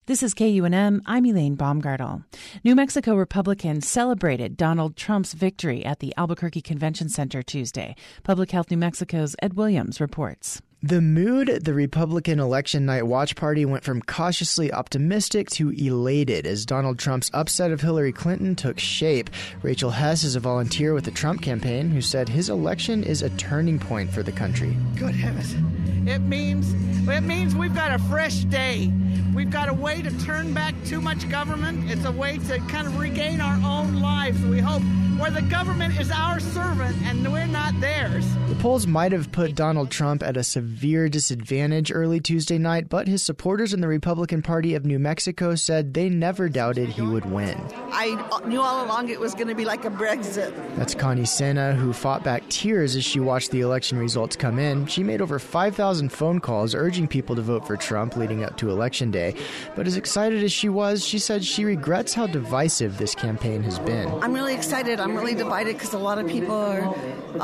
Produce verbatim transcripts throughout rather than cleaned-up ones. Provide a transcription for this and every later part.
This is K U N M. I'm Elaine Baumgartel. New Mexico Republicans celebrated Donald Trump's victory at the Albuquerque Convention Center Tuesday. Public Health New Mexico's Ed Williams reports. The mood at the Republican election night watch party went from cautiously optimistic to elated as Donald Trump's upset of Hillary Clinton took shape. Rachel Hess is a volunteer with the Trump campaign who said his election is a turning point for the country. Good heavens. It means, it means we've got a fresh day. We've got a way to turn back too much government. It's a way to kind of regain our own lives, we hope, where the government is our servant and we're not theirs. The polls might have put Donald Trump at a severe disadvantage early Tuesday night, but his supporters in the Republican Party of New Mexico said they never doubted he would win. I knew all along it was going to be like a Brexit. That's Connie Sena, who fought back tears as she watched the election results come in. She made over five thousand phone calls urging people to vote for Trump leading up to Election Day. But as excited as she was, she said she regrets how divisive this campaign has been. I'm really excited. I'm really divided because a lot of people are,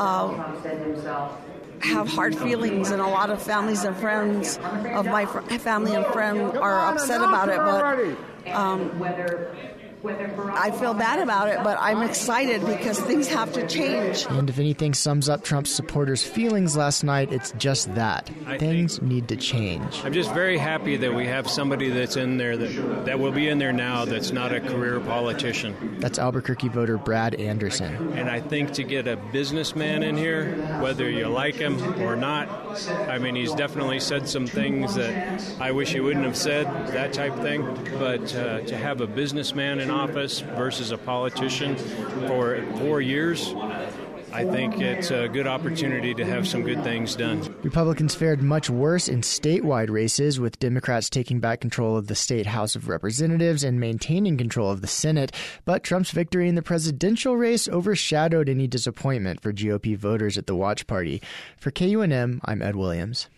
uh, have hard feelings, and a lot of families and friends of my fr- family and friends are upset about it. But um, I feel bad about it, but I'm excited because things have to change. And if anything sums up Trump's supporters' feelings last night, it's just that. I things need to change. I'm just very happy that we have somebody that's in there that, that will be in there now that's not a career politician. That's Albuquerque voter Brad Anderson. And I think to get a businessman in here, whether you like him or not, I mean, he's definitely said some things that I wish he wouldn't have said, that type of thing. But uh, to have a businessman in office versus a politician for four years, I think it's a good opportunity to have some good things done. Republicans fared much worse in statewide races, with Democrats taking back control of the state House of Representatives and maintaining control of the Senate. But Trump's victory in the presidential race overshadowed any disappointment for G O P voters at the watch party. For K U N M, I'm Ed Williams.